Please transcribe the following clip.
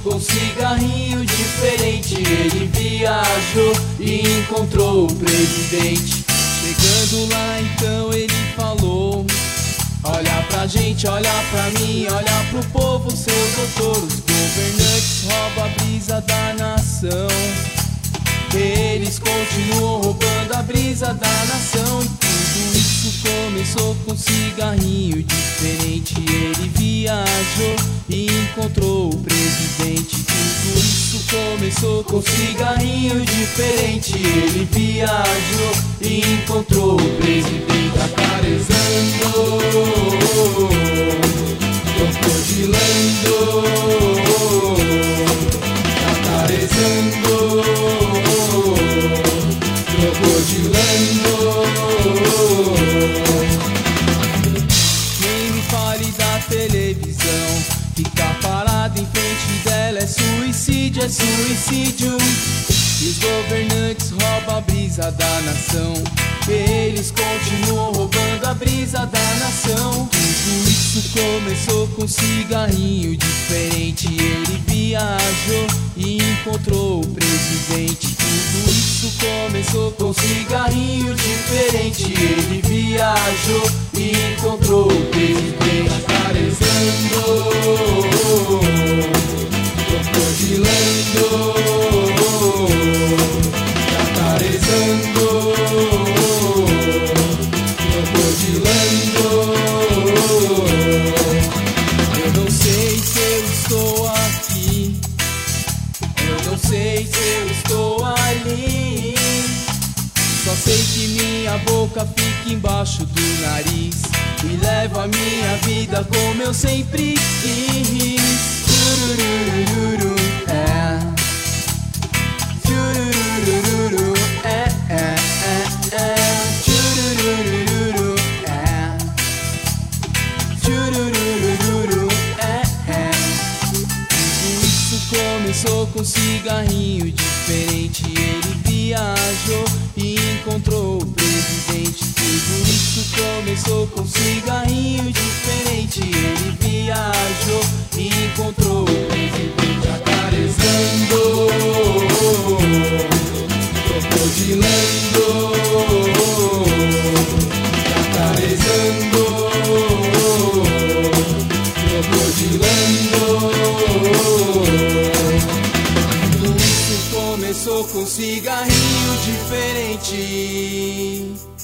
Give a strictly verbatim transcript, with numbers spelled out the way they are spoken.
com cigarrinho diferente. Ele viajou e encontrou o presidente. Chegando lá então ele falou: olha pra gente, olha pra mim, olha pro povo, seu doutor. Os governantes roubam a brisa da nação. Eles continuam roubando a brisa da nação. E tudo isso começou com um cigarrinho diferente. Ele viajou e encontrou o presidente. Tudo isso começou com um cigarrinho diferente. Ele viajou e encontrou o presidente. Acarezando, crocodilando, acarezando, crocodilando. Nem me fale da televisão, ficar parado em frente dela é suicídio, é suicídio. E os governantes roubam a brisa da nação. Eles continuam roubando a brisa da nação. Tudo isso começou com um cigarrinho diferente. Ele viajou e encontrou o presidente. Tudo isso começou com um cigarrinho diferente. Ele viajou e encontrou o presidente. Acarezando, crocodilando, acarezando, crocodilando. Eu não sei se eu estou aqui, eu não sei se eu estou ali. Só sei que minha boca fica embaixo do nariz e levo a minha vida como eu sempre quis. Tururururu, é. Tururururu, é, é, é, é. Tururururu, é. Tururururu, é, é. Tudo isso começou com um cigarrinho diferente. Ele viajou e encontrou o presidente. Tudo isso começou com um cigarrinho diferente. Ele viajou e encontrou o presidente. Acarezando, crocodilando, acarezando, crocodilando. Tudo isso começou com um cigarrinho diferente.